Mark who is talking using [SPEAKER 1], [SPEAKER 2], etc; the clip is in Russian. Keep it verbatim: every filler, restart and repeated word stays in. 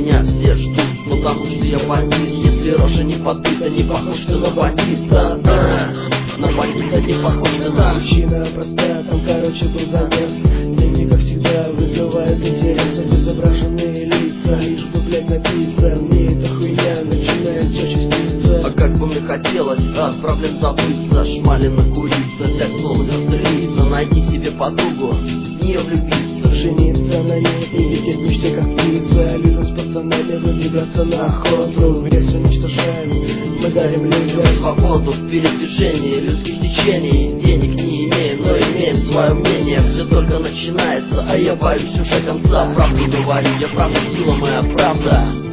[SPEAKER 1] меня все ждут, потому что я бандит. Если рожа не подбита, не похож ты на бандита. Да, на бандита не похож ты на...
[SPEAKER 2] Причина простая, там короче был замес. Деньги, как всегда, вызывают интерес. Изображенные лица, лишь бы, блядь, напиться. Мне эта хуйня начинает чаще сниться.
[SPEAKER 1] А как бы мне хотелось от проблем забыться, шмалина курица, взять сон и застрелиться. Найти себе подругу, в нее влюбиться,
[SPEAKER 2] жениться на ней и лететь в мечте как птица. Лиза с пацанами выдвигаться на охоту. Грязь уничтожаем, мы дарим людям
[SPEAKER 1] свободу в передвижении людских течений. Денег не имеем, но имеем свое мнение. Все только начинается, а я боюсь уже конца. Правду говорю, я правда, сила моя правда.